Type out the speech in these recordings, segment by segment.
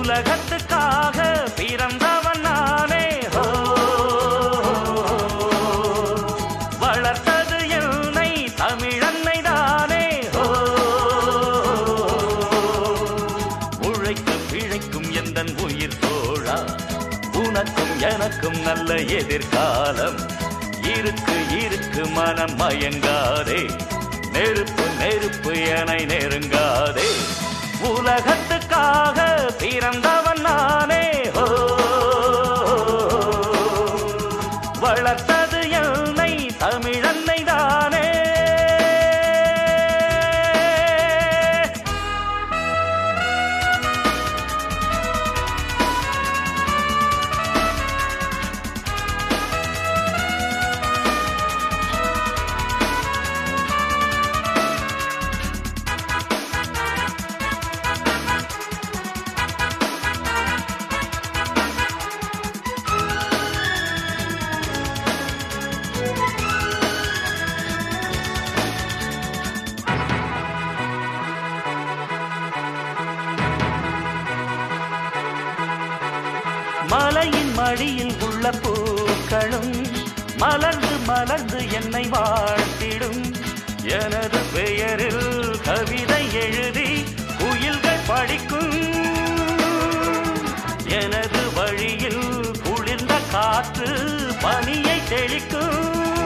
உலகத்துக்காக பிறந்தவன் நானே. வளர்த்தது என்னை தமிழன்னை தானே. உழைத்து பிழைக்கும் எந்தன் உயிர் தோழா, உனக்கும் எனக்கும் நல்ல எதிர்காலம் இருக்கு இருக்கு, மனம் மயங்காதே. நெருப்பு நெருப்பு என நெருங்காதே. உலகத்துக்காக பிறந்தவன் நானே. வளர்த்தது என்னை தமிழன்னை தானே. மலையின் மடியில் உள்ள பூக்களும் மலர்ந்து மலர்ந்து என்னை வாழ்த்திடும். எனது பெயரில் கவிதை எழுதி குயில்கள் படிக்கும். எனது வழியில் குளிர்ந்த காற்று பனியை தெளிக்கும்.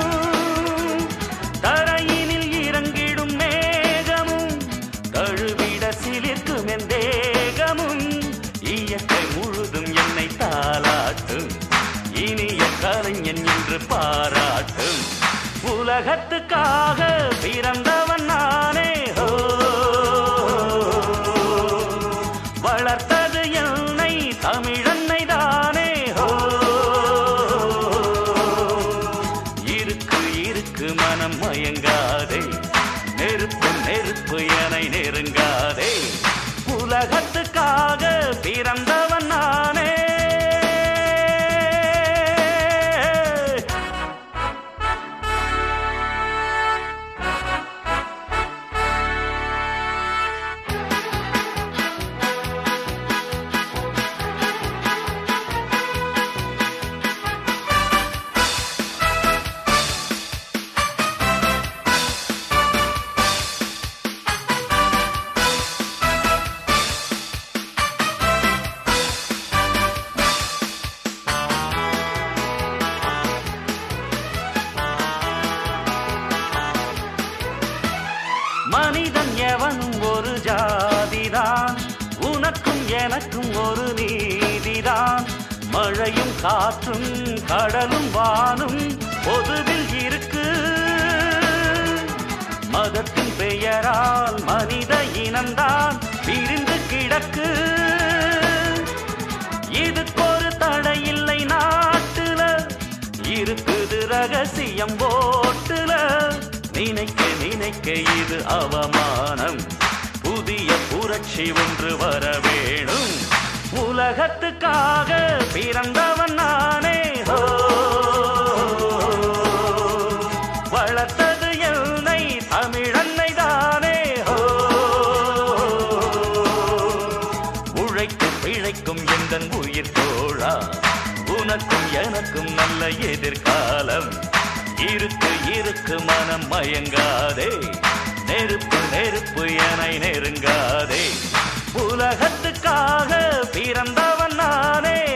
தரையினில் இறங்கிடும் மேகமும் தழுவிட சிலிர்க்கும் என் தேகமும். இயற்கை முழுதும் என்னை தாலாட்டும். இனிய கலைஞன் என்று பாராட்டும். உலகத்துக்காக பிறந்தவன் நானே. வளர்த்தது என்னை தமிழன்னை தானே. இருக்கு இருக்கு மனம் மயங்காதே. நெருப்பு நெருப்பு என நெருங்காதே. உலகத்துக்காக பிறந்தவன் நானே. மனிதன் எவனும் ஒரு ஜாதிதான். உனக்கும் எனக்கும் ஒரு நீதிதான். மழையும் காற்றும் கடலும் வானும் பொதுவில் இருக்கு. மதத்தின் பெயரால் மனித இனம்தான் பிரிந்து கிடக்கு. இதுக்கொரு தடையில்லை நாட்டுல, இருக்குது ரகசியம் ஓட்டுல. நினைக்க நினைக்க இது அவமானம். புதிய புரட்சி ஒன்று வர வேணும். உலகத்துக்காக பிறந்தவன் நானே. வளர்த்தது என்னை தமிழன்னை தானே. உழைத்து பிழைக்கும் எந்தன் உயிர் தோழா, உனக்கும் எனக்கும் நல்ல எதிர்காலம் இருக்கு இருக்கு, மனம் மயங்காதே. நெருப்பு நெருப்பு என நெருங்காதே. உலகத்துக்காக பிறந்தவன் நானே.